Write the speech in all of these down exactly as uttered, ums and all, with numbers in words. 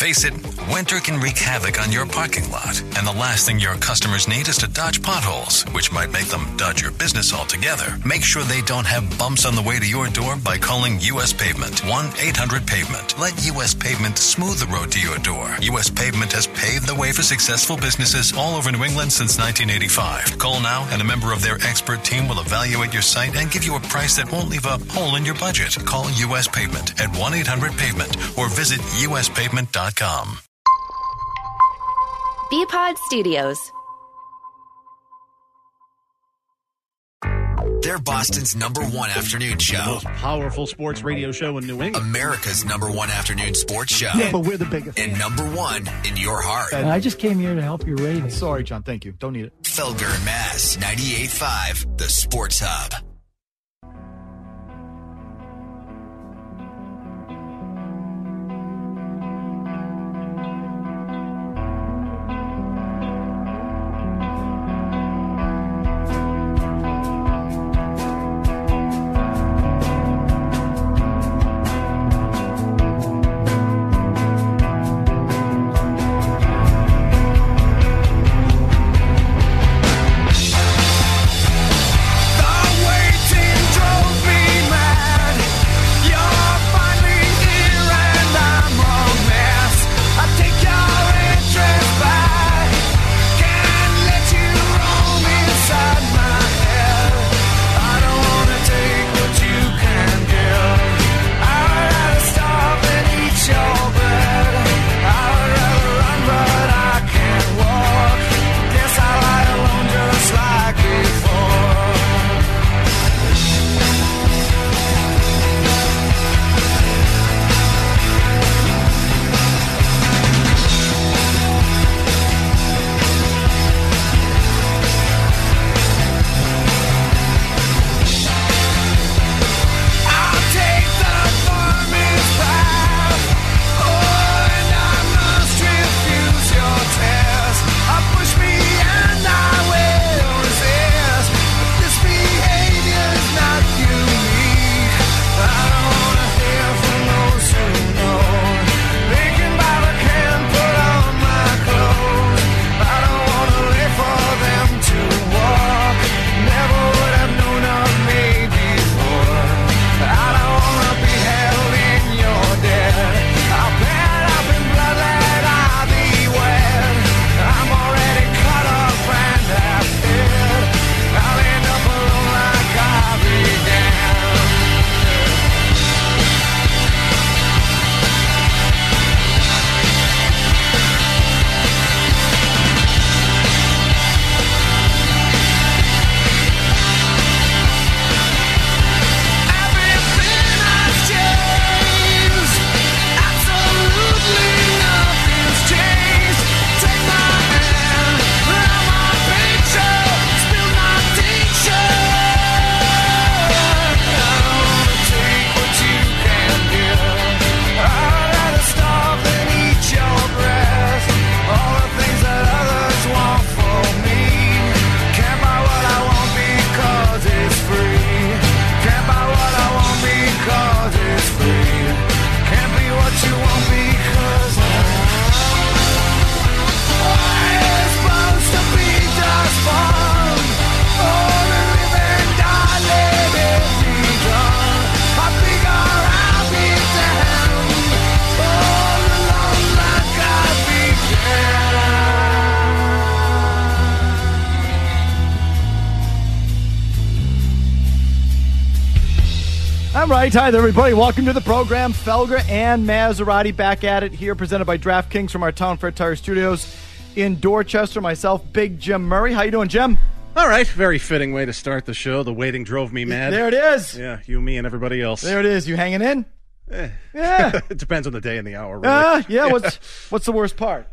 Face it, winter can wreak havoc on your parking lot, and the last thing your customers need is to dodge potholes, which might make them dodge your business altogether. Make sure they don't have bumps on the way to your door by calling U S Pavement, one eight hundred pavement. Let U S Pavement smooth the road to your door. U S Pavement has paved the way for successful businesses all over New England since nineteen eighty-five. Call now, and a member of their expert team will evaluate your site and give you a price that won't leave a hole in your budget. Call U S Pavement at one eight hundred pavement or visit U S pavement dot com. B-Pod Studios. They're Boston's number one afternoon show. Most powerful sports radio show in New England. America's number one afternoon sports show. Yeah, but we're the biggest. And number one in your heart. And I just came here to help your ratings. Sorry, John. Thank you. Don't need it. Felger and Mass, ninety-eight point five, the Sports Hub. All right, hi there, everybody. Welcome to the program. Felger and Maserati back at it here, presented by DraftKings from our Town Fair Tire Studios in Dorchester. Myself, Big Jim Murray. How you doing, Jim? All right, very fitting way to start the show. The waiting drove me mad. There it is. Yeah, you, me, and everybody else. There it is. You hanging in? Eh. Yeah. It depends on the day and the hour, really. Uh, yeah, what's what's the worst part?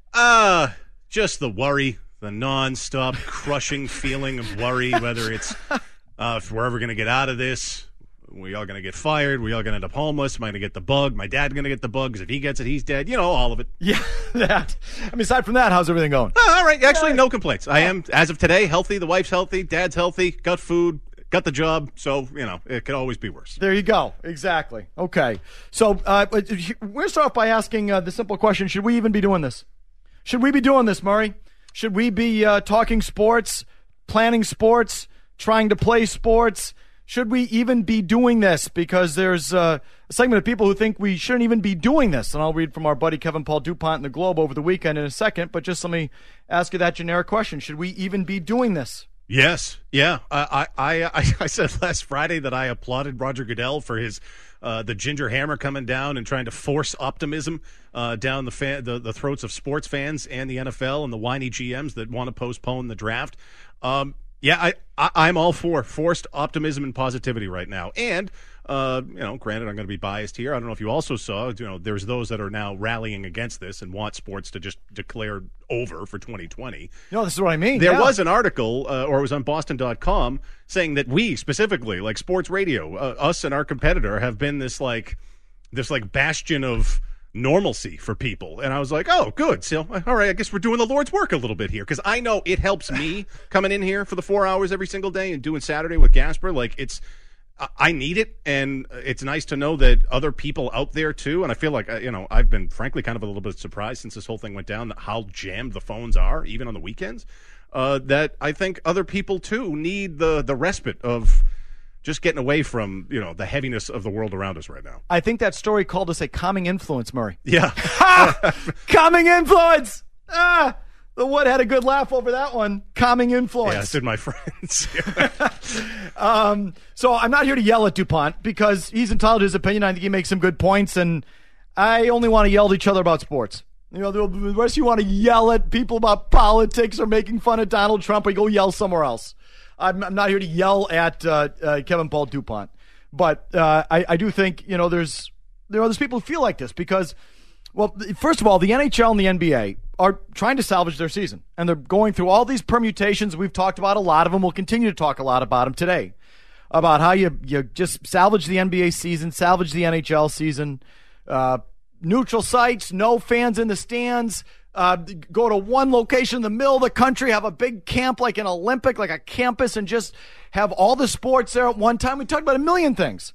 Uh, just the worry, the non-stop crushing feeling of worry, whether it's uh, if we're ever going to get out of this. We all going to get fired. We all going to end up homeless. Am I going to get the bug? My dad going to get the bug because if he gets it, he's dead. You know, all of it. Yeah, that. I mean, aside from that, how's everything going? Oh, all right. Actually, no complaints. I am, as of today, healthy. The wife's healthy. Dad's healthy. Got food. got the job, so, you know, it could always be worse. There you go. Exactly. Okay. So uh, we're going to start off by asking uh, the simple question, should we even be doing this? Should we be doing this, Murray? Should we be uh, talking sports, planning sports, trying to play sports? Should we even be doing this? Because there's uh, a segment of people who think we shouldn't even be doing this. And I'll read from our buddy Kevin Paul DuPont in the Globe over the weekend in a second. But just let me ask you that generic question. Should we even be doing this? Yes. Yeah. I I, I, I said last Friday that I applauded Roger Goodell for his uh, the ginger hammer coming down and trying to force optimism uh, down the, fan, the the throats of sports fans and the N F L and the whiny G Ms that want to postpone the draft. Um Yeah, I, I, I'm all for forced optimism and positivity right now. And, uh, you know, granted, I'm going to be biased here. I don't know if you also saw, you know, there's those that are now rallying against this and want sports to just declare over for twenty twenty. No, this is what I mean. There yeah. was an article, uh, or it was on Boston dot com, saying that we specifically, like sports radio, uh, us and our competitor, have been this, like, this, like, bastion of normalcy for people. And I was like, oh, good. So, all right, I guess we're doing the Lord's work a little bit here, because I know it helps me coming in here for the four hours every single day and doing Saturday with Gasper. Like, it's, I need it, and it's nice to know that other people out there too. And I feel like, you know, I've been frankly kind of a little bit surprised since this whole thing went down how jammed the phones are, even on the weekends, uh, that I think other people too need the the respite of just getting away from, you know, the heaviness of the world around us right now. I think that story called us a calming influence, Murray. Yeah. Calming influence! Ah! The Wood had a good laugh over that one. Calming influence. Yeah, so did my friends. um, so I'm not here to yell at DuPont because he's entitled to his opinion. I think he makes some good points, and I only want to yell at each other about sports. You know, the rest of you want to yell at people about politics or making fun of Donald Trump, or you go yell somewhere else. I'm, I'm not here to yell at uh, uh, Kevin Paul DuPont, but uh, I, I do think, you know, there's there are those people who feel like this because, well, first of all, the N H L and the N B A are trying to salvage their season, and they're going through all these permutations. We've talked about a lot of them. We'll continue to talk a lot about them today, about how you you just salvage the N B A season, salvage the N H L season, uh, neutral sites, no fans in the stands. Uh, go to one location in the middle of the country, have a big camp like an Olympic, like a campus, and just have all the sports there at one time. We talked about a million things.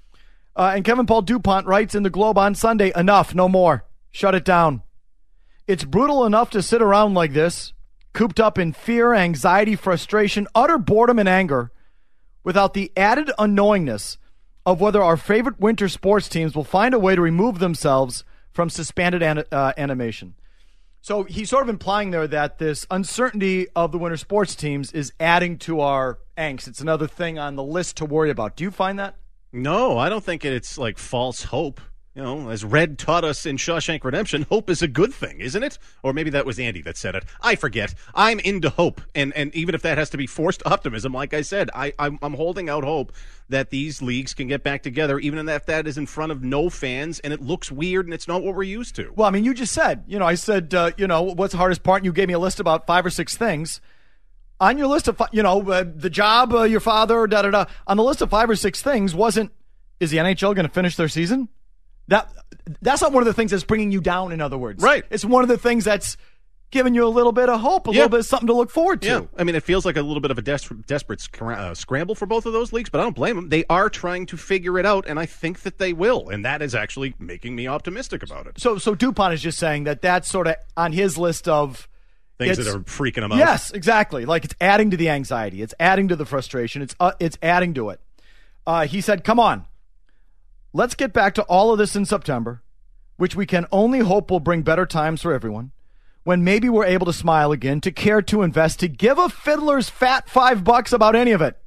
Uh, and Kevin Paul DuPont writes in the Globe on Sunday, enough, no more. Shut it down. It's brutal enough to sit around like this, cooped up in fear, anxiety, frustration, utter boredom, and anger, without the added unknowingness of whether our favorite winter sports teams will find a way to remove themselves from suspended an- uh, animation. So he's sort of implying there that this uncertainty of the winter sports teams is adding to our angst. It's another thing on the list to worry about. Do you find that? No, I don't think it's like false hope. You know, as Red taught us in Shawshank Redemption, hope is a good thing, isn't it? Or maybe that was Andy that said it. I forget. I'm into hope. And and even if that has to be forced optimism, like I said, I, I'm, I'm holding out hope that these leagues can get back together, even if that is in front of no fans and it looks weird and it's not what we're used to. Well, I mean, you just said, you know, I said, uh, you know, what's the hardest part? And you gave me a list about five or six things. On your list of, you know, uh, the job, uh, your father, da-da-da. On the list of five or six things wasn't, is the N H L going to finish their season? That That's not one of the things that's bringing you down, in other words. Right. It's one of the things that's giving you a little bit of hope, a yeah. little bit of something to look forward to. Yeah. I mean, it feels like a little bit of a des- desperate sc- uh, scramble for both of those leagues, but I don't blame them. They are trying to figure it out, and I think that they will, and that is actually making me optimistic about it. So, so DuPont is just saying that that's sort of on his list of things that are freaking him out. Yes, exactly. Like, it's adding to the anxiety. It's adding to the frustration. It's uh, it's adding to it. Uh, he said, come on. Let's get back to all of this in September, which we can only hope will bring better times for everyone, when maybe we're able to smile again, to care, to invest, to give a fiddler's fat five bucks about any of it.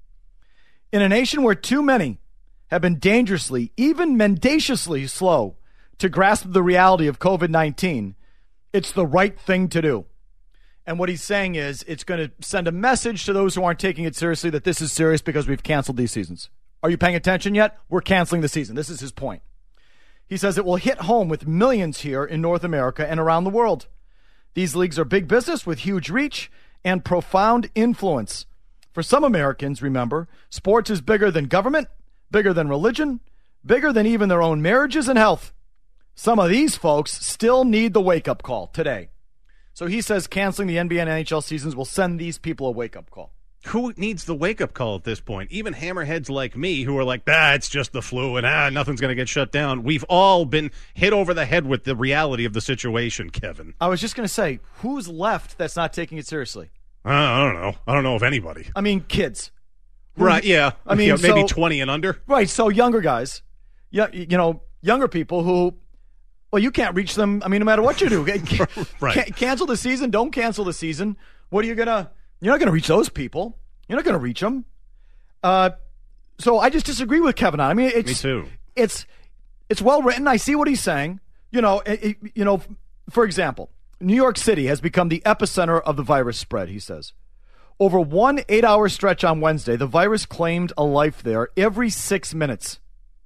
In a nation where too many have been dangerously, even mendaciously slow to grasp the reality of covid nineteen, it's the right thing to do. And what he's saying is it's going to send a message to those who aren't taking it seriously that this is serious because we've canceled these seasons. Are you paying attention yet? We're canceling the season. This is his point. He says it will hit home with millions here in North America and around the world. These leagues are big business with huge reach and profound influence. For some Americans, remember, sports is bigger than government, bigger than religion, bigger than even their own marriages and health. Some of these folks still need the wake-up call today. So he says canceling the N B A and N H L seasons will send these people a wake-up call. Who needs the wake-up call at this point? Even hammerheads like me who are like, ah, it's just the flu and ah, nothing's going to get shut down. We've all been hit over the head with the reality of the situation, Kevin. I was just going to say, who's left that's not taking it seriously? Uh, I don't know. I don't know of anybody. I mean, kids. Right, yeah. I mean, you know, maybe so, twenty and under. Right, so younger guys, yeah, you know, younger people who, well, you can't reach them, I mean, no matter what you do. Right. Can- cancel the season, don't cancel the season. What are you going to... You're not going to reach those people. You're not going to reach them. Uh, so I just disagree with Kevin. I mean, it's Me too. It's it's well written. I see what he's saying. You know, it, it, you know. For example, New York City has become the epicenter of the virus spread. He says, over one eight-hour stretch on Wednesday, the virus claimed a life there every six minutes.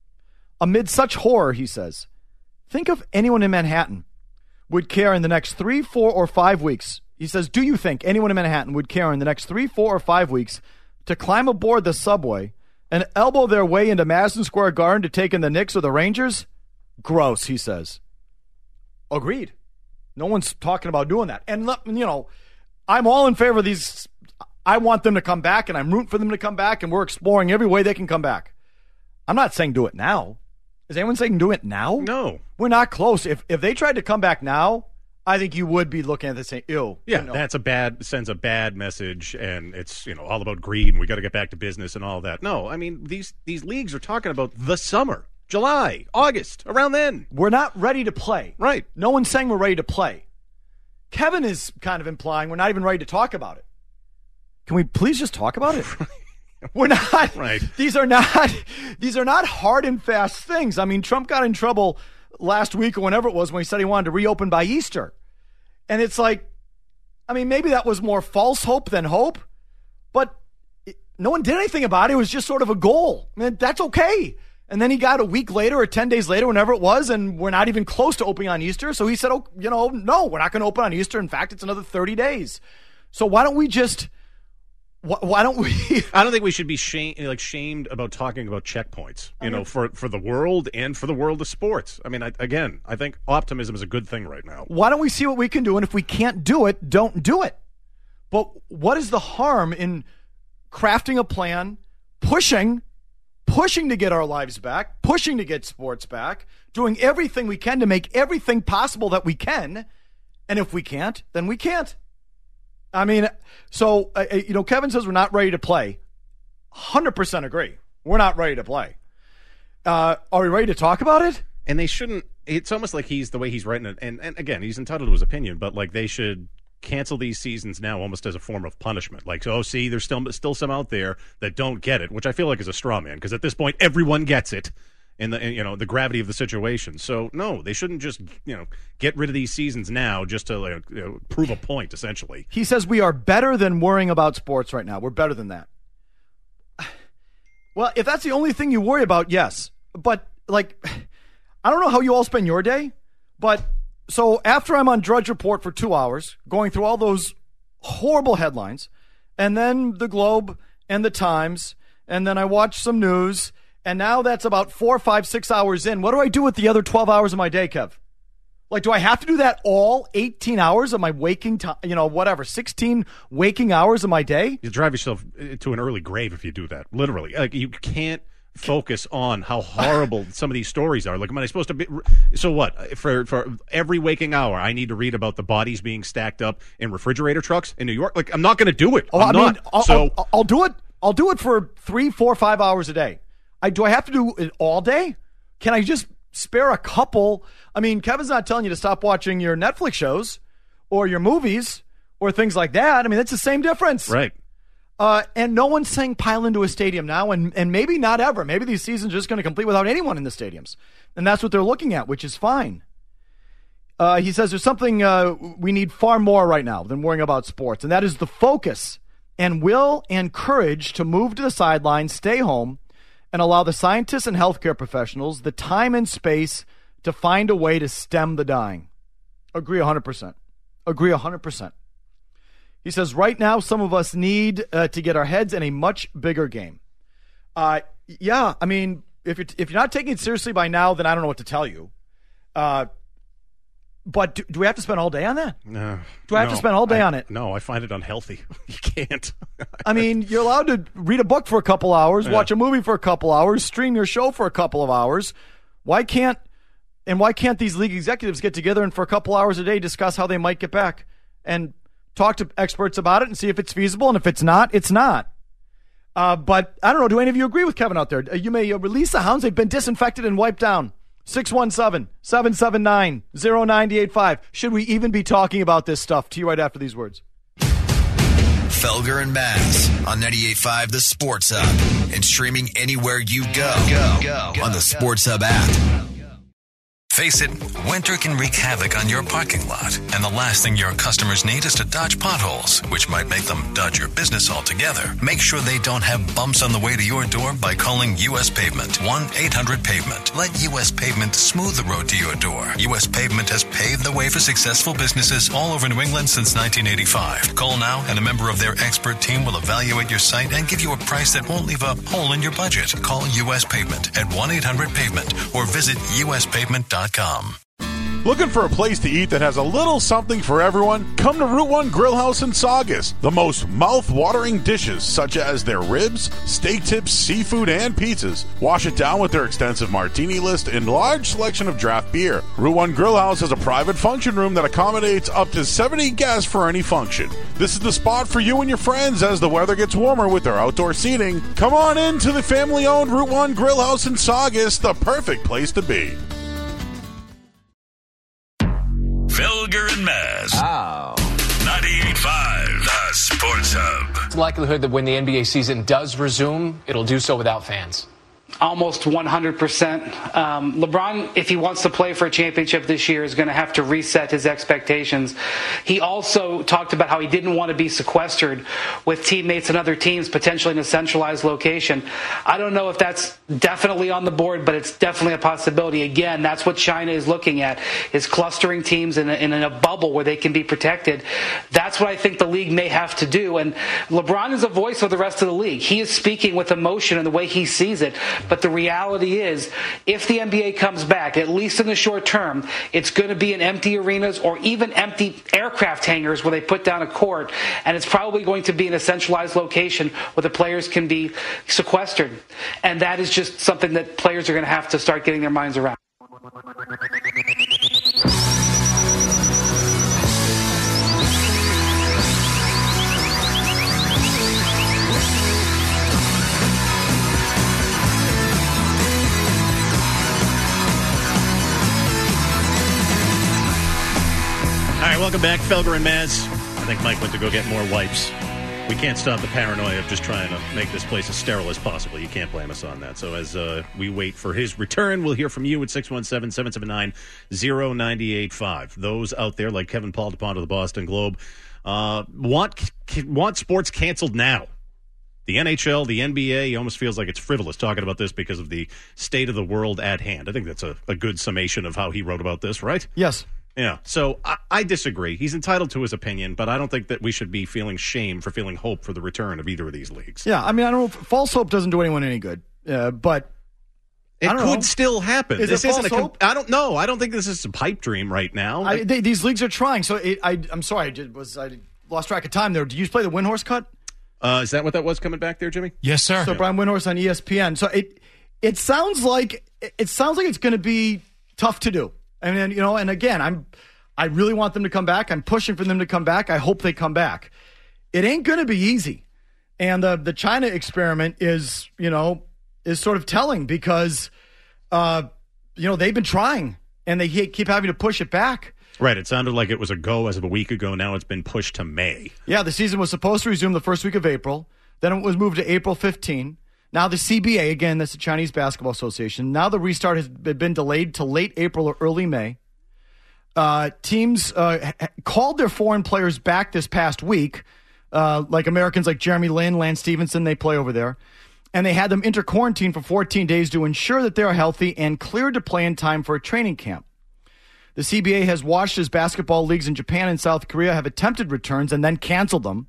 Amid such horror, he says, think of anyone in Manhattan would care in the next three, four, or five weeks. He says, do you think anyone in Manhattan would care in the next three, four, or five weeks to climb aboard the subway and elbow their way into Madison Square Garden to take in the Knicks or the Rangers? Gross, he says. Agreed. No one's talking about doing that. And, you know, I'm all in favor of these. I want them to come back, and I'm rooting for them to come back, and we're exploring every way they can come back. I'm not saying do it now. Is anyone saying do it now? No. We're not close. If if they tried to come back now, I think you would be looking at this saying, ew. Yeah, you know. that's a bad, sends a bad message, and it's, you know, all about greed, and we got to get back to business and all that. No, I mean, these these leagues are talking about the summer, July, August, around then. We're not ready to play. Right. No one's saying we're ready to play. Kevin is kind of implying we're not even ready to talk about it. Can we please just talk about it? We're not. Right. These are not. These are not hard and fast things. I mean, Trump got in trouble last week or whenever it was when he said he wanted to reopen by Easter. And it's like, I mean, maybe that was more false hope than hope, but it, no one did anything about it. It was just sort of a goal. I mean, that's okay. And then he got a week later or ten days later, whenever it was, and we're not even close to opening on Easter. So he said, oh, you know, no, we're not going to open on Easter. In fact, it's another thirty days. So why don't we just, why, why don't we? I don't think we should be shame, like shamed about talking about checkpoints, you know, for, for the world and for the world of sports. I mean, I, again, I think optimism is a good thing right now. Why don't we see what we can do? And if we can't do it, don't do it. But what is the harm in crafting a plan, pushing, pushing to get our lives back, pushing to get sports back, doing everything we can to make everything possible that we can. And if we can't, then we can't. I mean, so, uh, you know, Kevin says we're not ready to play. one hundred percent agree. We're not ready to play. Uh, are we ready to talk about it? And they shouldn't, it's almost like he's, the way he's writing it, and, and again, he's entitled to his opinion, but like they should cancel these seasons now almost as a form of punishment. Like, oh, see, there's still still some out there that don't get it, which I feel like is a straw man, because at this point, everyone gets it. In the in, you know the gravity of the situation, so no, they shouldn't just you know get rid of these seasons now just to like, you know, prove a point. Essentially, he says we are better than worrying about sports right now. We're better than that. Well, if that's the only thing you worry about, yes. But like, I don't know how you all spend your day, but so after I'm on Drudge Report for two hours, going through all those horrible headlines, and then the Globe and the Times, and then I watch some news. And now that's about four, five, six hours in. What do I do with the other twelve hours of my day, Kev? Like, do I have to do that all eighteen hours of my waking time, you know, whatever, sixteen waking hours of my day? You drive yourself to an early grave if you do that, literally. Like, you can't focus on how horrible some of these stories are. Like, am I supposed to be, so what? For, for every waking hour, I need to read about the bodies being stacked up in refrigerator trucks in New York? Like, I'm not going to do it. Oh, I'm I mean, not. I'll, so, I'll, I'll do it. I'll do it for three, four, five hours a day. I, do I have to do it all day? Can I just spare a couple? I mean, Kevin's not telling you to stop watching your Netflix shows or your movies or things like that. I mean, that's the same difference. Right. Uh, and no one's saying pile into a stadium now, and, and maybe not ever. Maybe these seasons are just going to complete without anyone in the stadiums. And that's what they're looking at, which is fine. Uh, he says there's something uh, we need far more right now than worrying about sports, and that is the focus and will and courage to move to the sidelines, stay home, and allow the scientists and healthcare professionals the time and space to find a way to stem the dying. Agree one hundred percent. Agree one hundred percent. He says, right now, some of us need uh, to get our heads in a much bigger game. Uh, yeah, I mean, if you're, if you're not taking it seriously by now, then I don't know what to tell you. Uh, But do, do we have to spend all day on that? No. Do I have no, to spend all day I, on it? No, I find it unhealthy. You can't. I mean, you're allowed to read a book for a couple hours, Yeah. watch a movie for a couple hours, stream your show for a couple of hours. Why can't and why can't these league executives get together and for a couple hours a day discuss how they might get back and talk to experts about it and see if it's feasible, and if it's not, it's not. Uh, but I don't know. Do any of you agree with Kevin out there? Uh, you may uh, release the hounds. They've been disinfected and wiped down. six one seven, seven seven nine, zero nine eight five. Should we even be talking about this stuff? To you right after these words. Felger and Maz on ninety-eight point five The Sports Hub and streaming anywhere you go. Go, go on the Sports Hub app. Face it, winter can wreak havoc on your parking lot, and the last thing your customers need is to dodge potholes, which might make them dodge your business altogether. Make sure they don't have bumps on the way to your door by calling U S Pavement, one eight hundred pavement. Let U S Pavement smooth the road to your door. U S Pavement has paved the way for successful businesses all over New England since nineteen eighty-five. Call now, and a member of their expert team will evaluate your site and give you a price that won't leave a hole in your budget. Call U S Pavement at one eight hundred pavement or visit U S pavement dot com. Looking for a place to eat that has a little something for everyone? Come to Route one Grill House in Saugus. The most mouth-watering dishes, such as their ribs, steak tips, seafood, and pizzas. Wash it down with their extensive martini list and large selection of draft beer. Route one Grill House has a private function room that accommodates up to seventy guests for any function. This is the spot for you and your friends as the weather gets warmer with their outdoor seating. Come on in to the family-owned Route one Grill House in Saugus, the perfect place to be. Felger and Maz. Oh. ninety-eight point five The Sports Hub. The likelihood that when the N B A season does resume, it'll do so without fans. Almost one hundred percent. Um, LeBron, if he wants to play for a championship this year, is going to have to reset his expectations. He also talked about how he didn't want to be sequestered with teammates and other teams, potentially in a centralized location. I don't know if that's definitely on the board, but it's definitely a possibility. Again, that's what China is looking at, is clustering teams in a, in a bubble where they can be protected. That's what I think the league may have to do. And LeBron is a voice of the rest of the league. He is speaking with emotion and the way he sees it. But the reality is, if the N B A comes back, at least in the short term, it's going to be in empty arenas or even empty aircraft hangars where they put down a court, and it's probably going to be in a centralized location where the players can be sequestered. And that is just something that players are going to have to start getting their minds around. All right, welcome back, Felger and Maz. I think Mike went to go get more wipes. We can't stop the paranoia of just trying to make this place as sterile as possible. You can't blame us on that. So as uh, we wait for his return, we'll hear from you at six one seven, seven seven nine, zero nine eight five. Those out there, like Kevin Paul DuPont of the Boston Globe, uh, want want sports canceled now. The N H L, the N B A, he almost feels like it's frivolous talking about this because of the state of the world at hand. I think that's a, a good summation of how he wrote about this, right? Yes. Yeah, so I, I disagree. He's entitled to his opinion, but I don't think that we should be feeling shame for feeling hope for the return of either of these leagues. Yeah, I mean, I don't know if false hope doesn't do anyone any good, uh, but it I don't could know. still happen. Is this it isn't false a. Com- hope? I don't know. I don't think this is a pipe dream right now. I, they, these leagues are trying. So it, I, I'm sorry, I did, was I lost track of time there. Did you play the Windhorse cut? Uh, is that what that was coming back there, Jimmy? Yes, sir. So Brian Windhorse on E S P N. So it it sounds like it sounds like it's going to be tough to do. I mean, you know, and again, I'm. I really want them to come back. I'm pushing for them to come back. I hope they come back. It ain't going to be easy. And the the China experiment is, you know, is sort of telling because, uh, you know, they've been trying and they keep having to push it back. Right. It sounded like it was a go as of a week ago. Now it's been pushed to May. Yeah, the season was supposed to resume the first week of April. Then it was moved to April fifteenth. Now the C B A, again, that's the Chinese Basketball Association. Now the restart has been delayed to late April or early May. Uh, teams uh, ha- called their foreign players back this past week, uh, like Americans like Jeremy Lin, Lance Stevenson, they play over there. And they had them enter quarantine for fourteen days to ensure that they are healthy and cleared to play in time for a training camp. The C B A has watched as basketball leagues in Japan and South Korea have attempted returns and then canceled them.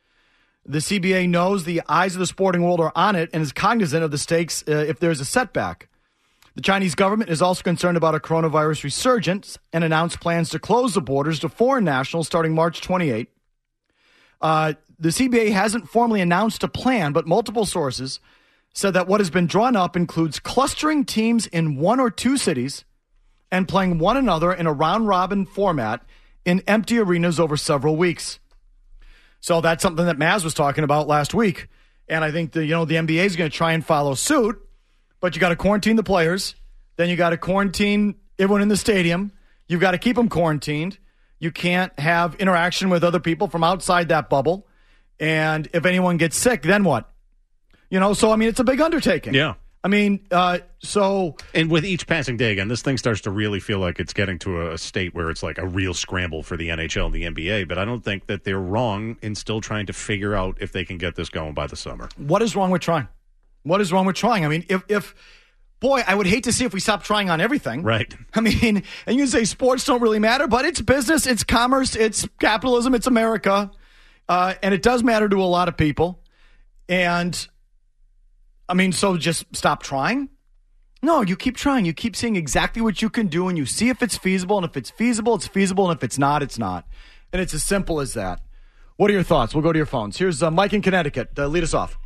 The C B A knows the eyes of the sporting world are on it and is cognizant of the stakes uh, if there's a setback. The Chinese government is also concerned about a coronavirus resurgence and announced plans to close the borders to foreign nationals starting March twenty-eighth. Uh, the C B A hasn't formally announced a plan, but multiple sources said that what has been drawn up includes clustering teams in one or two cities and playing one another in a round-robin format in empty arenas over several weeks. So that's something that Maz was talking about last week. And I think the, you know, the N B A is going to try and follow suit, but you got to quarantine the players. Then you got to quarantine everyone in the stadium. You've got to keep them quarantined. You can't have interaction with other people from outside that bubble. And if anyone gets sick, then what? You know, so, I mean, it's a big undertaking. Yeah. I mean, uh, so... And with each passing day, again, this thing starts to really feel like it's getting to a state where it's like a real scramble for the N H L and the N B A, but I don't think that they're wrong in still trying to figure out if they can get this going by the summer. What is wrong with trying? What is wrong with trying? I mean, if... if boy, I would hate to see if we stopped trying on everything. Right. I mean, and you can say sports don't really matter, but it's business, it's commerce, it's capitalism, it's America, uh, and it does matter to a lot of people. And... I mean, so just stop trying? No, you keep trying. You keep seeing exactly what you can do, and you see if it's feasible. And if it's feasible, it's feasible. And if it's not, it's not. And it's as simple as that. What are your thoughts? We'll go to your phones. Here's uh, Mike in Connecticut. Uh, lead us off.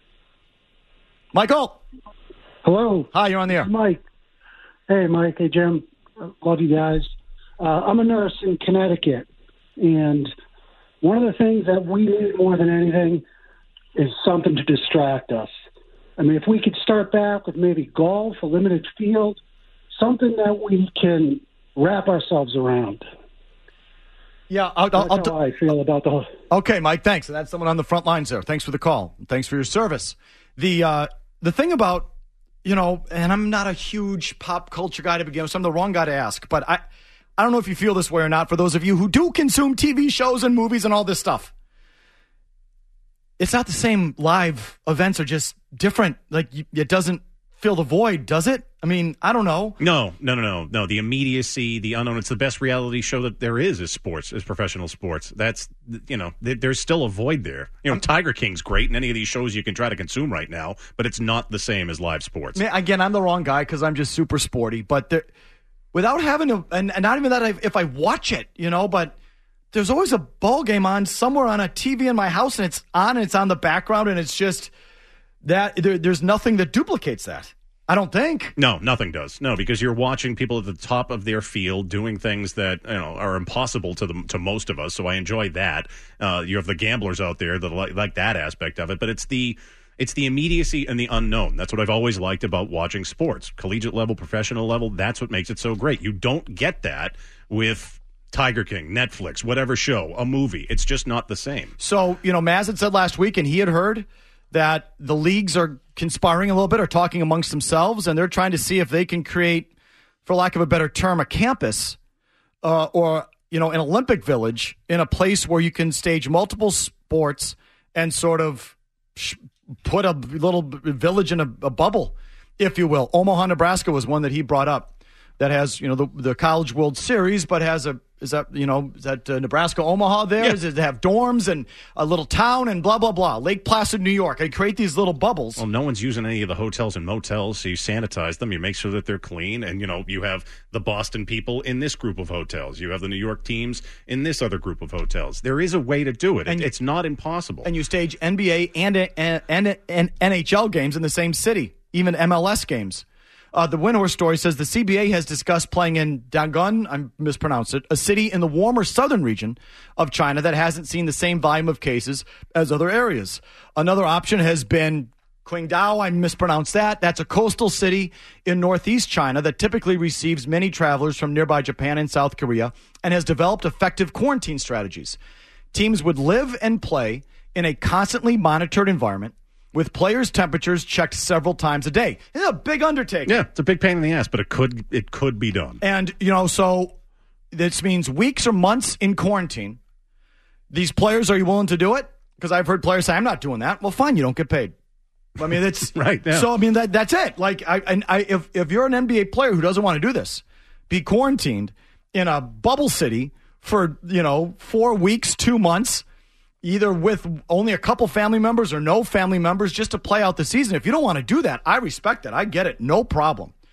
Michael. Hello. Hi, you're on the air. Mike. Hey, Mike. Hey, Jim. Love you guys. Uh, I'm a nurse in Connecticut, and one of the things that we need more than anything is something to distract us. I mean, if we could start back with maybe golf, a limited field, something that we can wrap ourselves around. Yeah, I'll, That's I'll, how I'll, I feel about the whole... Okay, Mike, thanks. And that's someone on the front lines there. Thanks for the call. Thanks for your service. The uh, the thing about, you know, and I'm not a huge pop culture guy to begin with, so I'm the wrong guy to ask, but I, I don't know if you feel this way or not, for those of you who do consume T V shows and movies and all this stuff. It's not the same. Live events are just different. Like, it doesn't fill the void, does it? I mean, I don't know. No, no, no, no, no. The immediacy, the unknown. It's the best reality show that there is, is sports, is professional sports. That's, you know, there, there's still a void there. You know, Tiger King's great, and any of these shows you can try to consume right now, but it's not the same as live sports. Again, I'm the wrong guy because I'm just super sporty, but there, without having to, and, and not even that if I watch it, you know, but there's always a ball game on somewhere on a T V in my house, and it's on, and it's on the background, and it's just that there, there's nothing that duplicates that. I don't think. No, nothing does. No, because you're watching people at the top of their field doing things that, you know, are impossible to the, to most of us. So I enjoy that. Uh, you have the gamblers out there that like, like that aspect of it, but it's the it's the immediacy and the unknown. That's what I've always liked about watching sports, collegiate level, professional level. That's what makes it so great. You don't get that with Tiger King, Netflix, whatever show, a movie. It's just not the same. So, you know, Maz had said last week, and he had heard that the leagues are conspiring a little bit, or talking amongst themselves, and they're trying to see if they can create, for lack of a better term, a campus uh, or, you know, an Olympic village in a place where you can stage multiple sports and sort of sh- put a little village in a, a bubble, if you will. Omaha, Nebraska was one that he brought up that has, you know, the, the College World Series, but has a, is that, you know, is that uh, Nebraska, Omaha there? Yeah. Is it have dorms and a little town and blah, blah, blah. Lake Placid, New York. I create these little bubbles. Well, no one's using any of the hotels and motels, so you sanitize them. You make sure that they're clean. And, you know, you have the Boston people in this group of hotels. You have the New York teams in this other group of hotels. There is a way to do it. And it's not impossible. And you stage N B A and, and, and, and N H L games in the same city, even M L S games. Uh, the Windhorst story says the C B A has discussed playing in Dangun, I mispronounced it, a city in the warmer southern region of China that hasn't seen the same volume of cases as other areas. Another option has been Qingdao, I mispronounced that. That's a coastal city in northeast China that typically receives many travelers from nearby Japan and South Korea and has developed effective quarantine strategies. Teams would live and play in a constantly monitored environment, with players' temperatures checked several times a day. It's a big undertaking. Yeah, it's a big pain in the ass, but it could it could be done. And, you know, so this means weeks or months in quarantine. These players, are you willing to do it? Because I've heard players say, I'm not doing that. Well, fine, you don't get paid. I mean, that's right. Yeah. So, I mean, that that's it. Like, I, and I, if, if you're an N B A player who doesn't want to do this, be quarantined in a bubble city for, you know, four weeks, two months, either with only a couple family members or no family members, just to play out the season. If you don't want to do that, I respect it. I get it. No problem.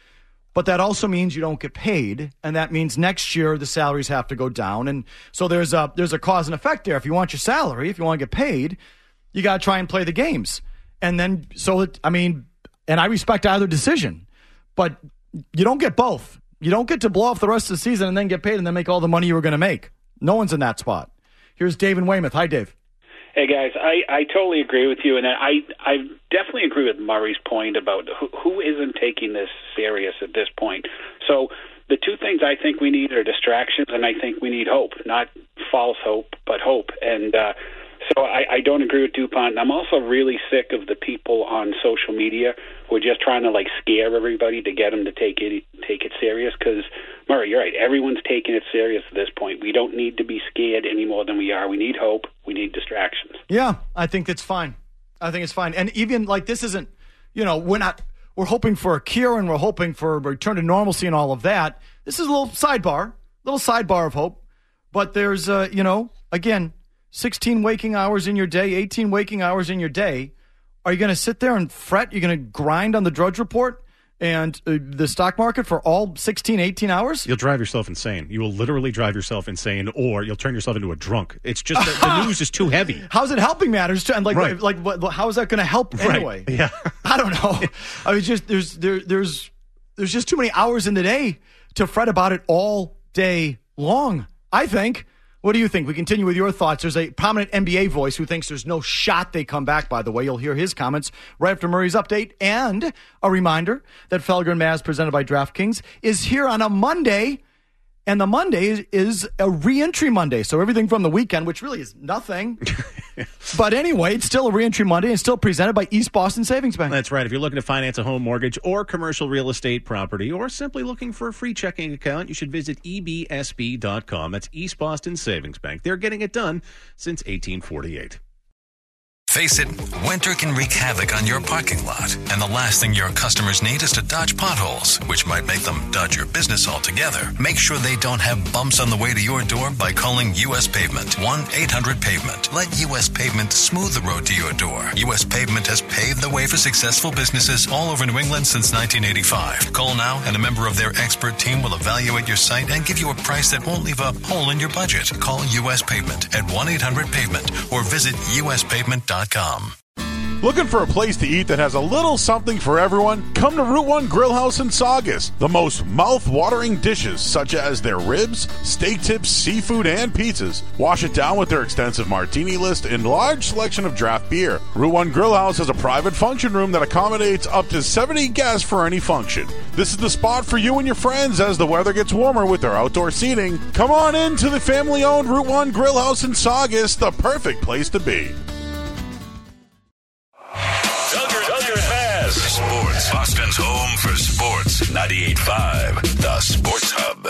But that also means you don't get paid, and that means next year the salaries have to go down. And so there's a there's a cause and effect there. If you want your salary, if you want to get paid, you got to try and play the games. And then, so, it, I mean, and I respect either decision, but you don't get both. You don't get to blow off the rest of the season and then get paid and then make all the money you were going to make. No one's in that spot. Here's Dave in Weymouth. Hi, Dave. Hey, guys, I, I totally agree with you, and I I definitely agree with Murray's point about who, who isn't taking this serious at this point. So the two things I think we need are distractions, and I think we need hope, not false hope, but hope. And uh, so I, I don't agree with DuPont. And I'm also really sick of the people on social media who are just trying to, like, scare everybody to get them to take it take it serious, because, Murray, you're right, everyone's taking it serious at this point. We don't need to be scared any more than we are. We need hope. We need distractions. Yeah, I think that's fine. I think it's fine. And even, like, this isn't, you know, we're not, we're hoping for a cure and we're hoping for a return to normalcy and all of that. This is a little sidebar, little sidebar of hope. But there's, uh, you know, again, sixteen waking hours in your day, eighteen waking hours in your day. Are you going to sit there and fret? You're going to grind on the Drudge Report and uh, the stock market for all sixteen, eighteen hours? You'll drive yourself insane. You will literally drive yourself insane, or you'll turn yourself into a drunk. It's just that the news is too heavy. How's it helping matters? And like, right. like, what, how is that going to help anyway? Right. Yeah, I don't know. I mean, just there's there there's there's just too many hours in the day to fret about it all day long, I think. What do you think? We continue with your thoughts. There's a prominent N B A voice who thinks there's no shot they come back, by the way. You'll hear his comments right after Murray's update. And a reminder that Felger and Maz, presented by DraftKings, is here on a Monday. And the Monday is, is a re-entry Monday. So everything from the weekend, which really is nothing. But anyway, it's still a re-entry Monday and still presented by East Boston Savings Bank. That's right. If you're looking to finance a home mortgage or commercial real estate property, or simply looking for a free checking account, you should visit E B S B dot com. That's East Boston Savings Bank. They're getting it done since eighteen forty-eight. Face it, winter can wreak havoc on your parking lot, and the last thing your customers need is to dodge potholes, which might make them dodge your business altogether. Make sure they don't have bumps on the way to your door by calling U S Pavement, one eight hundred pavement. Let U S Pavement smooth the road to your door. U S Pavement has paved the way for successful businesses all over New England since nineteen eighty-five. Call now, and a member of their expert team will evaluate your site and give you a price that won't leave a hole in your budget. Call U S Pavement at one eight hundred pavement or visit U S pavement dot com. Looking for a place to eat that has a little something for everyone? Come to Route one Grill House in Saugus. The most mouth-watering dishes, such as their ribs, steak tips, seafood, and pizzas. Wash it down with their extensive martini list and large selection of draft beer. Route one Grill House has a private function room that accommodates up to seventy guests for any function. This is the spot for you and your friends as the weather gets warmer with their outdoor seating. Come on in to the family-owned Route one Grill House in Saugus, the perfect place to be. Sports. Boston's home for sports. ninety-eight point five, The Sports Hub.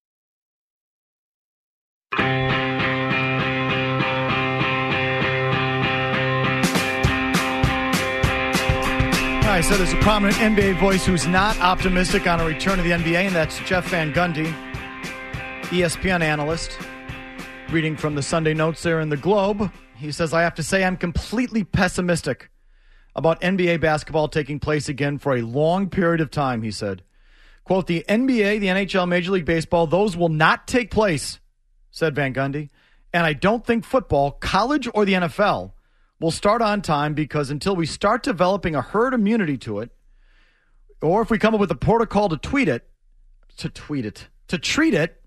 All right, so there's a prominent N B A voice who's not optimistic on a return to the N B A, and that's Jeff Van Gundy, E S P N analyst, reading from the Sunday notes there in the Globe. He says, I have to say I'm completely pessimistic about N B A basketball taking place again for a long period of time, he said. Quote, the N B A, the N H L, Major League Baseball, those will not take place, said Van Gundy. And I don't think football, college or the N F L, will start on time because until we start developing a herd immunity to it, or if we come up with a protocol to tweet it, to tweet it, to treat it,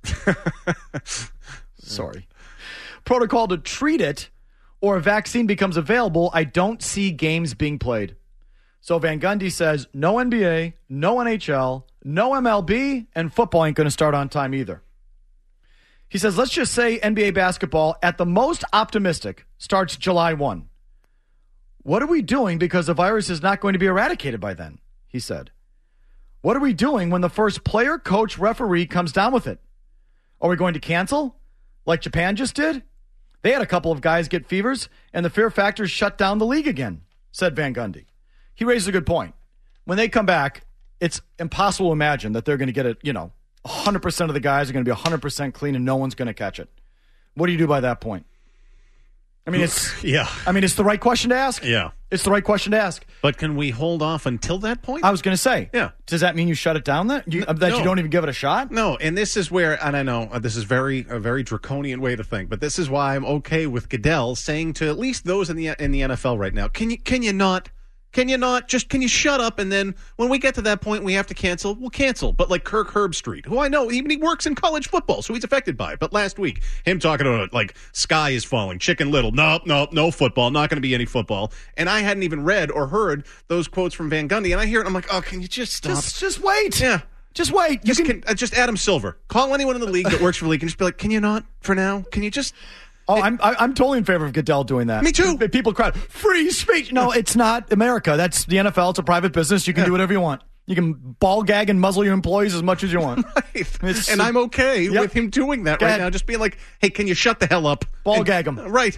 sorry, protocol to treat it, or a vaccine becomes available, I don't see games being played. So Van Gundy says no N B A, no N H L, no M L B, and football ain't going to start on time either. He says, let's just say N B A basketball, at the most optimistic, starts July first. What are we doing because the virus is not going to be eradicated by then, he said. What are we doing when the first player, coach, referee comes down with it? Are we going to cancel like Japan just did? They had a couple of guys get fevers, and the fear factor shut down the league again, said Van Gundy. He raises a good point. When they come back, it's impossible to imagine that they're going to get it, you know, one hundred percent of the guys are going to be one hundred percent clean and no one's going to catch it. What do you do by that point? I mean, it's yeah. I mean, it's the right question to ask. Yeah. It's the right question to ask. But can we hold off until that point? I was going to say. Yeah. Does that mean you shut it down then? You, that no. you don't even give it a shot? No, and this is where, and I know uh, this is very a very draconian way to think, but this is why I'm okay with Goodell saying to at least those in the in the N F L right now, can you can you not Can you not? Just can you shut up? And then when we get to that point, we have to cancel. We'll cancel. But like Kirk Herbstreit, who I know, even he works in college football, so he's affected by it. But last week, him talking about like sky is falling, Chicken Little, nope, nope, no football, not going to be any football. And I hadn't even read or heard those quotes from Van Gundy, and I hear it, and I'm like, oh, can you just stop? Just, just wait. Yeah. Just wait. You just, can... can, uh, just Adam Silver. Call anyone in the league that works for the league and just be like, can you not for now? Can you just... Oh, I'm I'm totally in favor of Goodell doing that. Me too. People cry, free speech. No, it's not America. That's the N F L. It's a private business. You can yeah. do whatever you want. You can ball gag and muzzle your employees as much as you want. Right. It's, and I'm okay yep. with him doing that Go right ahead. now. Just being like, hey, can you shut the hell up? Ball and, gag him. Right.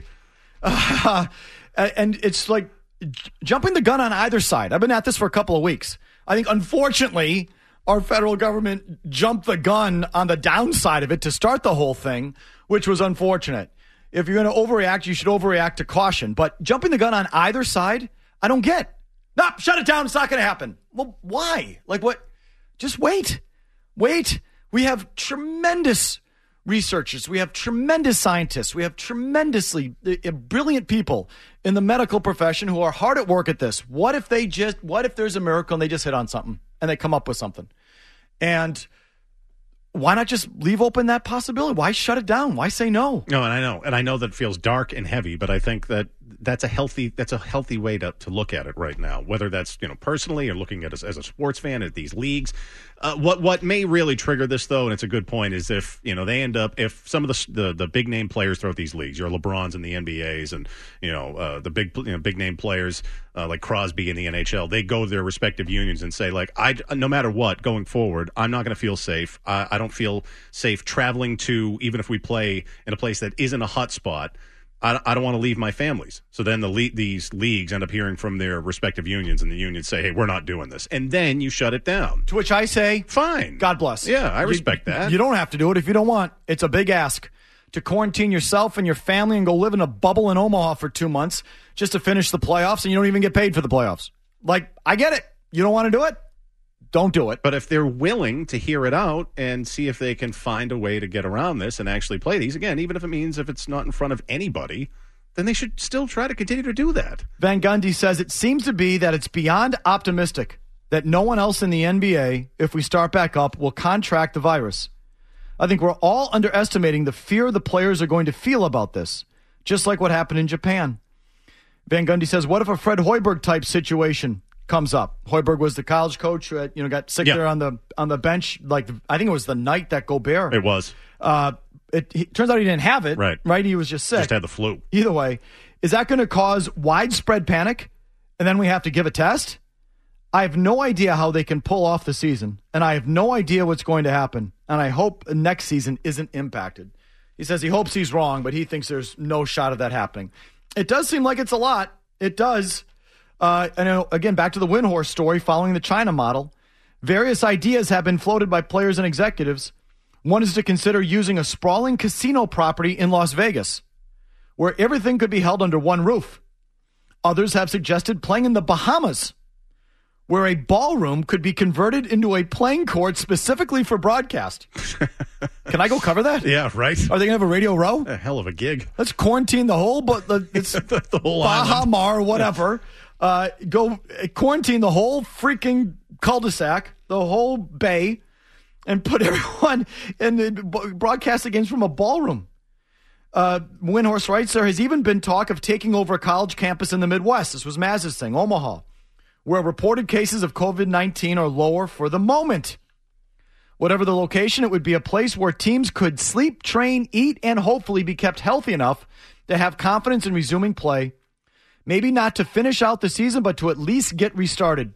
Uh, and it's like j- jumping the gun on either side. I've been at this for a couple of weeks. I think, unfortunately, our federal government jumped the gun on the downside of it to start the whole thing, which was unfortunate. If you're going to overreact, you should overreact to caution. But jumping the gun on either side, I don't get. No, shut it down. It's not going to happen. Well, why? Like what? Just wait. Wait. We have tremendous researchers. We have tremendous scientists. We have tremendously uh, brilliant people in the medical profession who are hard at work at this. What if they just, what if there's a miracle and they just hit on something and they come up with something? And why not just leave open that possibility? Why shut it down? Why say no? No, and I know, and I know that feels dark and heavy, but I think that that's a healthy that's a healthy way to, to look at it right now. Whether that's you know personally or looking at it as, as a sports fan at these leagues, uh, what what may really trigger this though, and it's a good point, is if you know they end up if some of the the, the big name players throughout these leagues, your LeBrons and the N B As, and you know uh, the big you know, big name players uh, like Crosby in the N H L, they go to their respective unions and say like, I no matter what going forward, I'm not going to feel safe. I, I don't feel safe traveling to even if we play in a place that isn't a hot spot. I, I don't want to leave my families. So then the le- these leagues end up hearing from their respective unions, and the unions say, hey, we're not doing this. And then you shut it down. To which I say, fine. God bless. Yeah, I respect you, that. You don't have to do it if you don't want. It's a big ask to quarantine yourself and your family and go live in a bubble in Omaha for two months just to finish the playoffs, and you don't even get paid for the playoffs. Like, I get it. You don't want to do it? Don't do it. But if they're willing to hear it out and see if they can find a way to get around this and actually play these, again, even if it means if it's not in front of anybody, then they should still try to continue to do that. Van Gundy says it seems to be that it's beyond optimistic that no one else in the N B A, if we start back up, will contract the virus. I think we're all underestimating the fear the players are going to feel about this, just like what happened in Japan. Van Gundy says, what if a Fred Hoiberg type situation comes up? Hoiberg was the college coach who had, you know, got sick yeah. there on the on the bench. Like I think it was the night that Gobert. It was. Uh, it, it turns out he didn't have it. Right. Right. He was just sick. Just had the flu. Either way, is that going to cause widespread panic? And then we have to give a test? I have no idea how they can pull off the season, and I have no idea what's going to happen. And I hope next season isn't impacted. He says he hopes he's wrong, but he thinks there's no shot of that happening. It does seem like it's a lot. It does. Uh, and again, back to the Windhorse story following the China model. Various ideas have been floated by players and executives. One is to consider using a sprawling casino property in Las Vegas, where everything could be held under one roof. Others have suggested playing in the Bahamas, where a ballroom could be converted into a playing court specifically for broadcast. Can I go cover that? Yeah, right. Are they going to have a Radio Row? A hell of a gig. Let's quarantine the whole, but the, it's the, the whole Bahama or whatever. Uh, go uh, quarantine the whole freaking cul-de-sac, the whole bay, and put everyone in the broadcast the games from a ballroom. Uh, Windhorse writes, there has even been talk of taking over a college campus in the Midwest. This was Maz's thing, Omaha, where reported cases of covid nineteen are lower for the moment. Whatever the location, it would be a place where teams could sleep, train, eat, and hopefully be kept healthy enough to have confidence in resuming play. Maybe not to finish out the season, but to at least get restarted.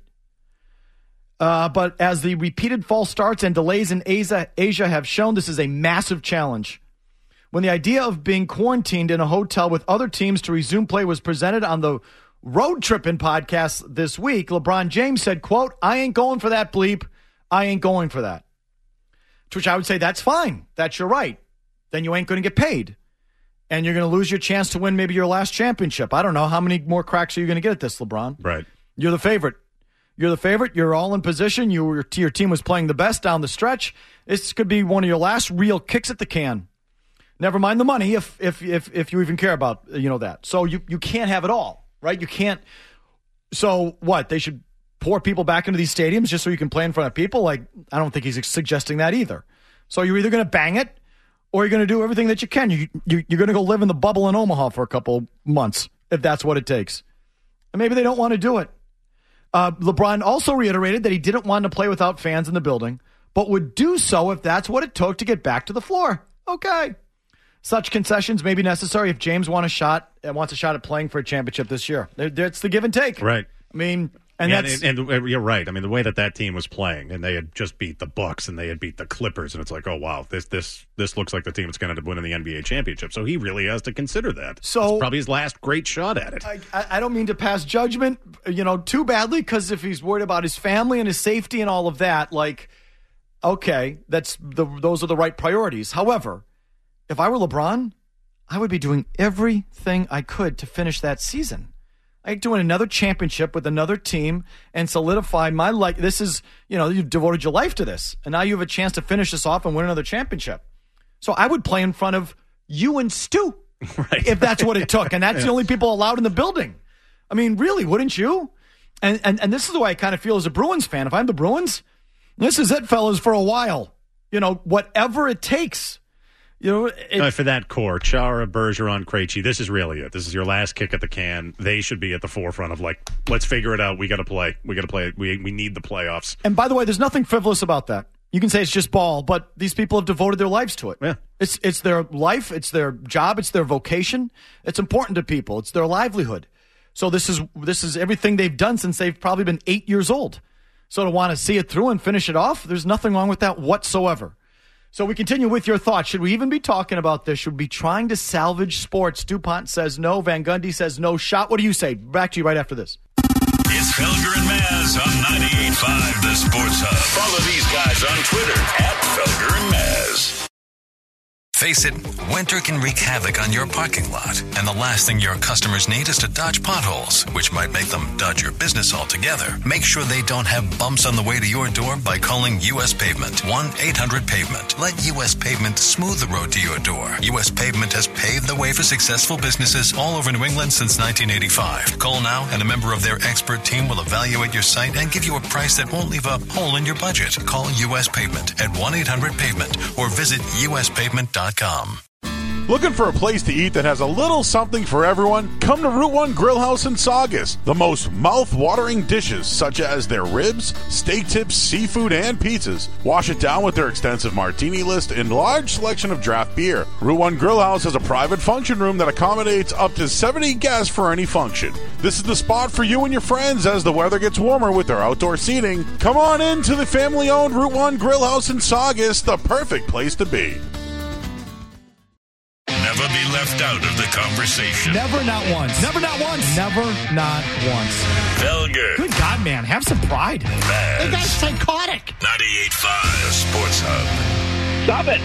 Uh, but as the repeated false starts and delays in Asia, Asia have shown, this is a massive challenge. When the idea of being quarantined in a hotel with other teams to resume play was presented on the Road Trippin' podcast this week, LeBron James said, quote, I ain't going for that bleep. I ain't going for that. To which I would say, that's fine. That's your right. Then you ain't going to get paid. and you're going to lose your chance to win maybe your last championship. I don't know. How many more cracks are you going to get at this, LeBron? Right. You're the favorite. You're the favorite. You're all in position. You were, your team was playing the best down the stretch. This could be one of your last real kicks at the can. Never mind the money, if if if if you even care about you know that. So you, you can't have it all, right? You can't. So what? They should pour people back into these stadiums just so you can play in front of people? Like, I don't think he's suggesting that either. So you're either going to bang it or you're going to do everything that you can. You, you you're going to go live in the bubble in Omaha for a couple months if that's what it takes. And maybe they don't want to do it. Uh, LeBron also reiterated that he didn't want to play without fans in the building, but would do so if that's what it took to get back to the floor. Okay. Such concessions may be necessary if James want a shot and wants a shot at playing for a championship this year. It's the give and take. Right. I mean, and yeah, that's... And, and, and you're right. I mean, the way that that team was playing, and they had just beat the Bucks, and they had beat the Clippers, and it's like, oh, wow, this this this looks like the team that's going to end up winning the N B A championship. So he really has to consider that. So it's probably his last great shot at it. I, I don't mean to pass judgment, you know, too badly, because if he's worried about his family and his safety and all of that, like, okay, that's the those are the right priorities. However, if I were LeBron, I would be doing everything I could to finish that season. I'd do another championship with another team and solidify my life. This is, you know, you've devoted your life to this, and now you have a chance to finish this off and win another championship. So I would play in front of you and Stu, right, if that's what it took, and that's yeah. the only people allowed in the building. I mean, really, wouldn't you? And, and and this is the way I kind of feel as a Bruins fan. If I'm the Bruins, this is it, fellas, for a while. You know, whatever it takes. You know, it, uh, for that core, Chara, Bergeron, Krejci, this is really it. This is your last kick at the can. They should be at the forefront of, like, let's figure it out. We got to play. We got to play. We we need the playoffs. And by the way, there's nothing frivolous about that. You can say it's just ball, but these people have devoted their lives to it. Yeah. It's it's their life, it's their job, it's their vocation. It's important to people. It's their livelihood. So this is this is everything they've done since they've probably been eight years old. So to want to see it through and finish it off, there's nothing wrong with that whatsoever. So we continue with your thoughts. Should we even be talking about this? Should we be trying to salvage sports? DuPont says no. Van Gundy says no shot. What do you say? Back to you right after this. It's Felger and Maz on ninety-eight point five The Sports Hub. Follow these guys on Twitter at Felger and Maz. Face it, winter can wreak havoc on your parking lot, and the last thing your customers need is to dodge potholes, which might make them dodge your business altogether. Make sure they don't have bumps on the way to your door by calling U S Pavement, one eight hundred pavement. Let U S Pavement smooth the road to your door. U S Pavement has paved the way for successful businesses all over New England since nineteen eighty-five. Call now, and a member of their expert team will evaluate your site and give you a price that won't leave a hole in your budget. Call U S Pavement at one eight hundred pavement or visit U S pavement dot com. Looking for a place to eat that has a little something for everyone? Come to Route one Grill House in Saugus. The most mouth-watering dishes, such as their ribs, steak tips, seafood, and pizzas. Wash it down with their extensive martini list and large selection of draft beer. Route one Grill House has a private function room that accommodates up to seventy guests for any function. This is the spot for you and your friends as the weather gets warmer with their outdoor seating. Come on in to the family-owned Route one Grill House in Saugus, the perfect place to be. Never be left out of the conversation. Never, not once. Never, not once. Never, not once. Felger. Good God, man. Have some pride. Maz. That guy's psychotic. ninety-eight point five The Sports Hub. Stop it.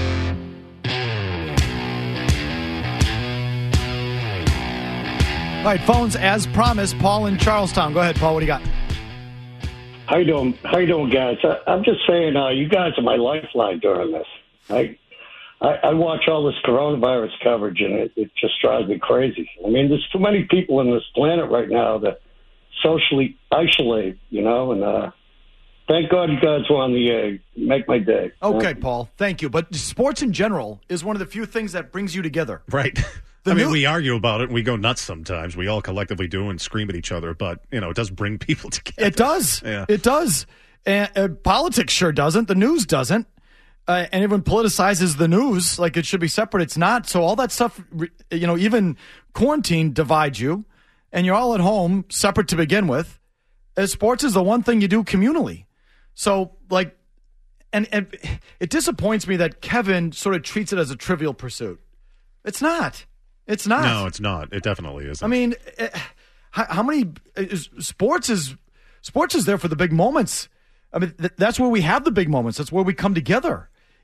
All right, phones as promised. Paul in Charlestown. Go ahead, Paul. What do you got? How you doing? How you doing, guys? I, I'm just saying, uh, you guys are my lifeline during this. I, I, I watch all this coronavirus coverage, and it, it just drives me crazy. I mean, there's too many people on this planet right now that socially isolate, you know, and uh, thank God you guys were on the air. Make my day. Okay, Paul. Thank you. But sports in general is one of the few things that brings you together. Right. The I mean, new- we argue about it, and we go nuts sometimes. We all collectively do and scream at each other, but, you know, it does bring people together. It does. Yeah. It does. And, uh, politics sure doesn't. The news doesn't. Uh, and everyone politicizes the news like it should be separate. It's not. So all that stuff, you know, even quarantine divides you, and you're all at home separate to begin with. Uh, sports is the one thing you do communally. So, like, and, and it disappoints me that Kevin sort of treats it as a trivial pursuit. It's not. It's not. No, it's not. It definitely isn't. I mean, uh, how, how many is, sports is sports is there for the big moments. I mean, th- that's where we have the big moments. That's where we come together.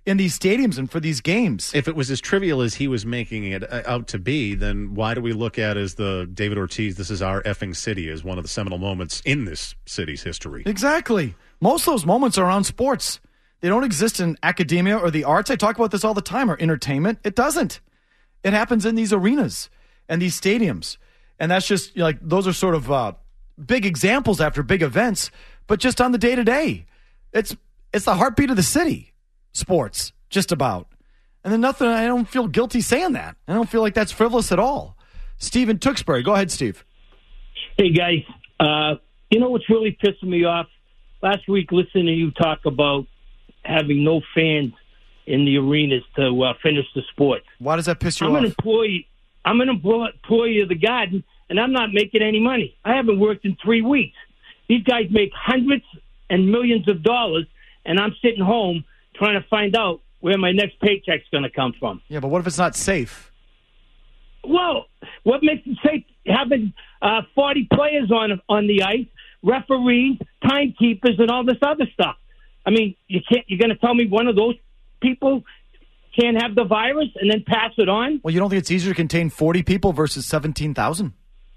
in these stadiums and for these games. If it was as trivial as he was making it out to be, then why do we look at as the David Ortiz, this is our effing city, as one of the seminal moments in this city's history? Exactly. Most of those moments are around sports. They don't exist in academia or the arts. I talk about this all the time, or entertainment. It doesn't. It happens in these arenas and these stadiums. And that's just, you know, like, those are sort of uh, big examples after big events, but just on the day-to-day. It's it's the heartbeat of the city, sports, just about. And then nothing, I don't feel guilty saying that. I don't feel like that's frivolous at all. Steve in Tewksbury. Go ahead, Steve. Hey, guys. Uh, you know what's really pissing me off? Last week, listening to you talk about having no fans in the arenas to uh, finish the sport. Why does that piss you I'm off? An employee, I'm an employee of the Garden, and I'm not making any money. I haven't worked in three weeks. These guys make hundreds and millions of dollars, and I'm sitting home trying to find out where my next paycheck's going to come from. Yeah, but what if it's not safe? Well, what makes it safe? Having uh, forty players on on the ice, referees, timekeepers, and all this other stuff. I mean, you can't. You're going to tell me one of those people can't have the virus and then pass it on? Well, you don't think it's easier to contain forty people versus seventeen thousand?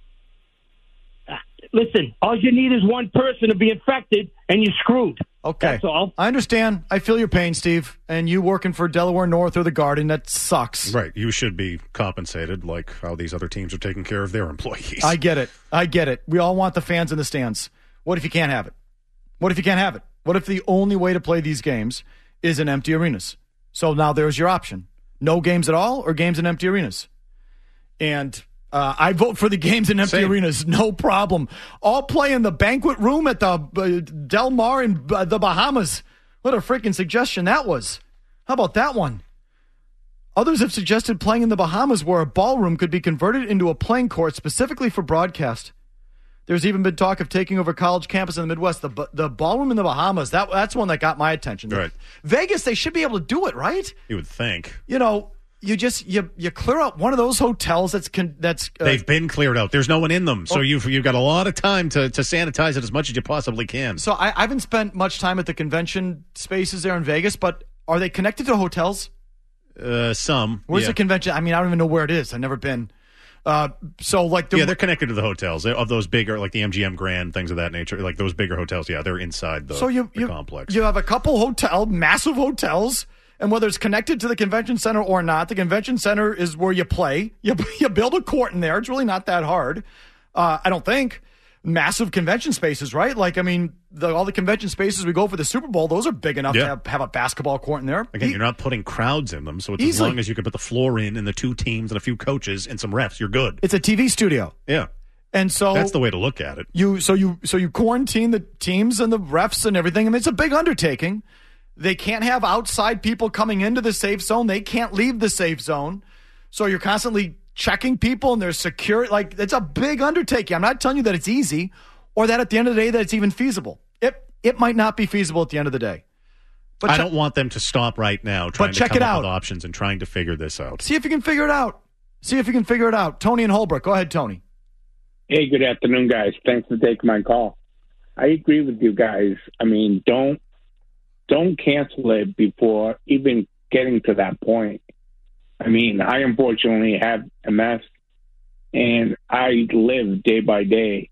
Uh, listen, all you need is one person to be infected, and you're screwed. Okay. That's all. I understand. I feel your pain, Steve. And you working for Delaware North or the Garden, that sucks. Right. You should be compensated like how these other teams are taking care of their employees. I get it. I get it. We all want the fans in the stands. What if you can't have it? What if you can't have it? What if the only way to play these games is in empty arenas? So now there's your option. No games at all or games in empty arenas. And uh, I vote for the games in empty Same. arenas. No problem. All play in the banquet room at the uh, Del Mar in uh, the Bahamas. What a freaking suggestion that was. How about that one? Others have suggested playing in the Bahamas where a ballroom could be converted into a playing court specifically for broadcast. There's even been talk of taking over college campus in the Midwest. The the ballroom in the Bahamas, that that's one that got my attention. Right. Vegas, they should be able to do it, right? You would think. You know, you just you you clear out one of those hotels that's con, that's uh, They've been cleared out. There's no one in them. So Oh. you've you've got a lot of time to, to sanitize it as much as you possibly can. So I, I haven't spent much time at the convention spaces there in Vegas, but are they connected to hotels? Uh, some. Where's yeah. the convention? I mean, I don't even know where it is. I've never been. Uh, so like, the, Yeah, they're connected to the hotels of those bigger, like the M G M Grand, things of that nature. Like those bigger hotels, yeah, they're inside the, so you, the you, complex. You have a couple hotel, massive hotels, and whether it's connected to the convention center or not, the convention center is where you play. You, you build a court in there. It's really not that hard. Uh, I don't think. Massive convention spaces, right? Like, I mean, the, all the convention spaces we go for the Super Bowl, those are big enough Yeah. to have, have a basketball court in there. Again, E- you're not putting crowds in them, so it's Easily. as long as you can put the floor in and the two teams and a few coaches and some refs, you're good. It's a T V studio. Yeah. And so That's the way to look at it. You so you so you quarantine the teams and the refs and everything. I mean, it's a big undertaking. They can't have outside people coming into the safe zone. They can't leave the safe zone. So you're constantly checking people and there's security. Like, it's a big undertaking. I'm not telling you that it's easy or that at the end of the day that it's even feasible. It it might not be feasible at the end of the day. But I che- don't want them to stop right now trying But to check come it up out. with options and trying to figure this out. see if you can figure it out. See if you can figure it out. Tony and Holbrook. Go ahead, Tony. Hey, good afternoon, guys. Thanks for taking my call. I agree with you guys. I mean, don't don't cancel it before even getting to that point. I mean, I unfortunately have M S, and I live day by day,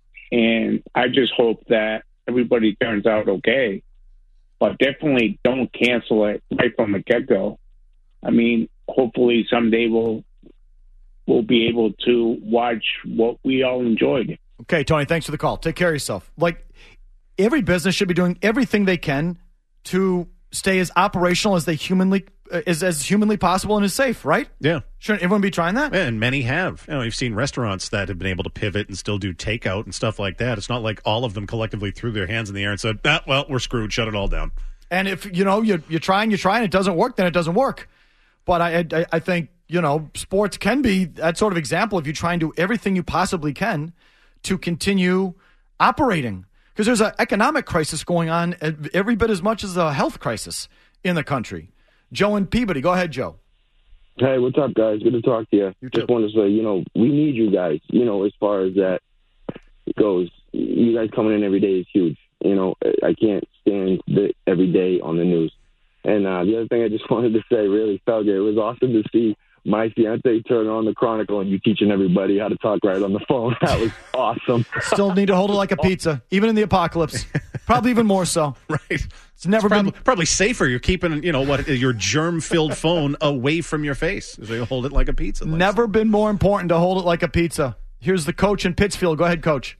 and I just hope that everybody turns out okay. But definitely don't cancel it right from the get-go. I mean, hopefully someday we'll we'll be able to watch what we all enjoyed. Okay, Tony, thanks for the call. Take care of yourself. Like, every business should be doing everything they can to stay as operational as they humanly as as humanly possible and as safe, right? Yeah. Shouldn't everyone be trying that? Yeah, and many have. You know, you've seen restaurants that have been able to pivot and still do takeout and stuff like that. It's not like all of them collectively threw their hands in the air and said, ah, well, we're screwed, shut it all down. And if, you know, you you try and you try and it doesn't work, then it doesn't work. But I, I I think, you know, sports can be that sort of example if you try and do everything you possibly can to continue operating. Because there's an economic crisis going on every bit as much as a health crisis in the country. Joe and Peabody. Go ahead, Joe. Hey, what's up, guys? Good to talk to you. You Just too. want to say, you know, we need you guys, you know, as far as that goes. You guys coming in every day is huge. You know, I can't stand the every day on the news. And uh, the other thing I just wanted to say, really, Felger, it was awesome to see my fiance turn on the Chronicle and you teaching everybody how to talk right on the phone. That was awesome. Still need to hold it like a pizza, even in the apocalypse. Probably even more so. Right. It's never it's probably, been probably safer. You're keeping, you know, what your germ-filled phone away from your face. So you hold it like a pizza. Never been more important to hold it like a pizza. Here's the coach in Pittsfield. Go ahead, Coach.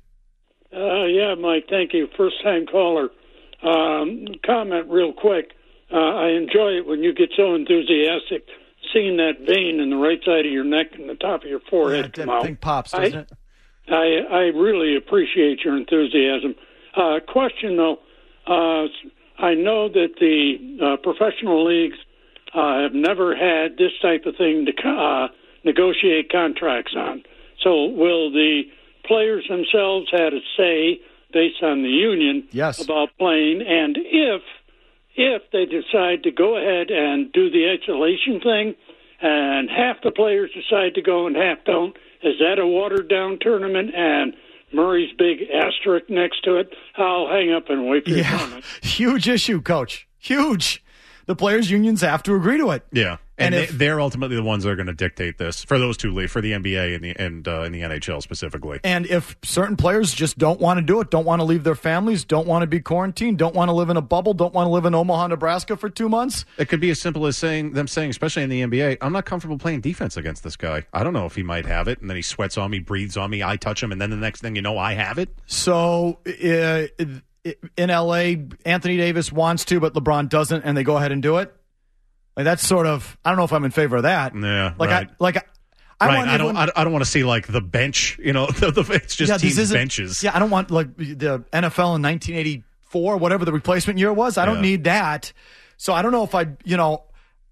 Uh, yeah, Mike, thank you. First-time caller. Um, comment real quick. Uh, I enjoy it when you get so enthusiastic, seeing that vein in the right side of your neck and the top of your forehead yeah, come out. Thing pops, doesn't I, it? I, I really appreciate your enthusiasm. Uh, question, though. Uh, I know that the uh, professional leagues uh, have never had this type of thing to uh, negotiate contracts on. So will the players themselves have a say based on the union yes. about playing? And if if they decide to go ahead and do the isolation thing and half the players decide to go and half don't, is that a watered-down tournament and Murray's big asterisk next to it? I'll hang up and wait for your yeah. comment. Huge issue, Coach. Huge. The players' unions have to agree to it. Yeah. And, And they, if- they're ultimately the ones that are going to dictate this for those two leagues, for the N B A and the and uh, and the N H L specifically. And if certain players just don't want to do it, don't want to leave their families, don't want to be quarantined, don't want to live in a bubble, don't want to live in Omaha, Nebraska for two months. It could be as simple as saying them saying, especially in the N B A, I'm not comfortable playing defense against this guy. I don't know if he might have it, and then he sweats on me, breathes on me, I touch him, and then the next thing you know, I have it. So uh, in L A, Anthony Davis wants to, but LeBron doesn't, and they go ahead and do it. Like that's sort of. I don't know if I'm in favor of that. Yeah, like right. I like. I, I right. want I don't. everyone, I don't want to see like the bench. You know, the, the, it's just yeah, teams this isn't- benches. Yeah, I don't want like the N F L in nineteen eighty-four, whatever the replacement year was. I don't Yeah. need that. So I don't know if I, you know,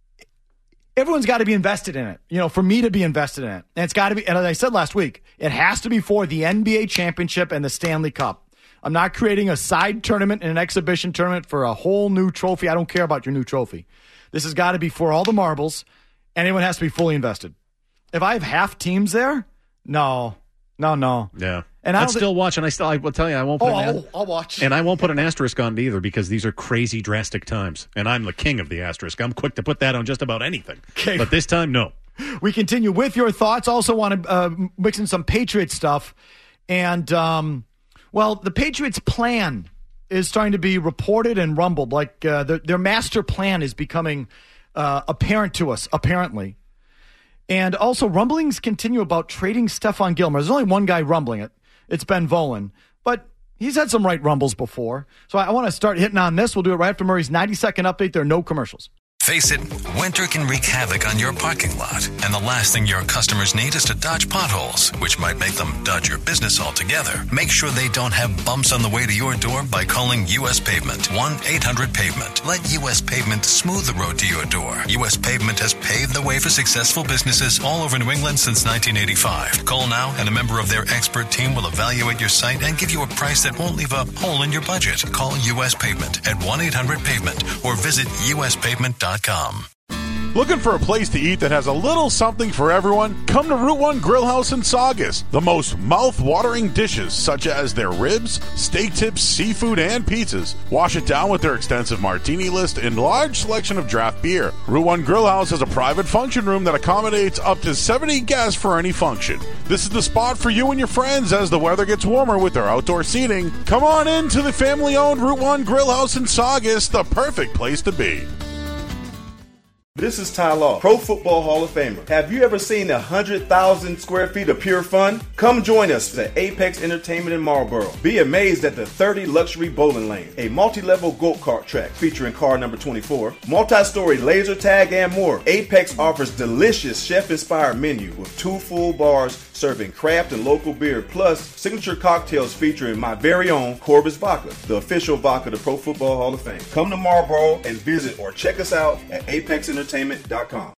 everyone's got to be invested in it. You know, for me to be invested in it, and it's got to be. And as I said last week, it has to be for the N B A championship and the Stanley Cup. I'm not creating a side tournament and an exhibition tournament for a whole new trophy. I don't care about your new trophy. This has got to be for all the marbles. Anyone has to be fully invested. If I have half teams there, no, no, no. Yeah. And I I'd don't still watch, and I still, I will tell you, I won't put Oh, an I'll, I'll watch. and I won't put an asterisk on it either because these are crazy, drastic times, and I'm the king of the asterisk. I'm quick to put that on just about anything, Okay. but this time, no. We continue with your thoughts. Also want to uh, mix in some Patriots stuff. And, um, well, the Patriots' plan is starting to be reported and rumbled. Like uh, their, their master plan is becoming uh, apparent to us, apparently. And also, rumblings continue about trading Stephon Gilmore. There's only one guy rumbling it. It's Ben Volen. But he's had some right rumbles before. So I, I want to start hitting on this. We'll do it right after Murray's ninety-second update. There are no commercials. Face it, winter can wreak havoc on your parking lot, and the last thing your customers need is to dodge potholes, which might make them dodge your business altogether. Make sure they don't have bumps on the way to your door by calling U S Pavement, one eight hundred pavement. Let U S Pavement smooth the road to your door. U S Pavement has paved the way for successful businesses all over New England since nineteen eighty-five. Call now, and a member of their expert team will evaluate your site and give you a price that won't leave a hole in your budget. Call U S Pavement at one eight hundred pavement or visit U S pavement dot com. Looking for a place to eat that has a little something for everyone? Come to Route one Grill House in Saugus. The most mouth-watering dishes, such as their ribs, steak tips, seafood, and pizzas. Wash it down with their extensive martini list and large selection of draft beer. Route one Grill House has a private function room that accommodates up to seventy guests for any function. This is the spot for you and your friends as the weather gets warmer with their outdoor seating. Come on in to the family-owned Route one Grill House in Saugus, the perfect place to be. This is Ty Law, Pro Football Hall of Famer. Have you ever seen one hundred thousand square feet of pure fun? Come join us at Apex Entertainment in Marlboro. Be amazed at the thirty luxury bowling lanes, a multi-level go-kart track featuring car number twenty-four, multi-story laser tag, and more. Apex offers delicious chef-inspired menu with two full bars serving craft and local beer, plus signature cocktails featuring my very own Corbis Vodka, the official vodka of the Pro Football Hall of Fame. Come to Marlboro and visit or check us out at apex entertainment dot com.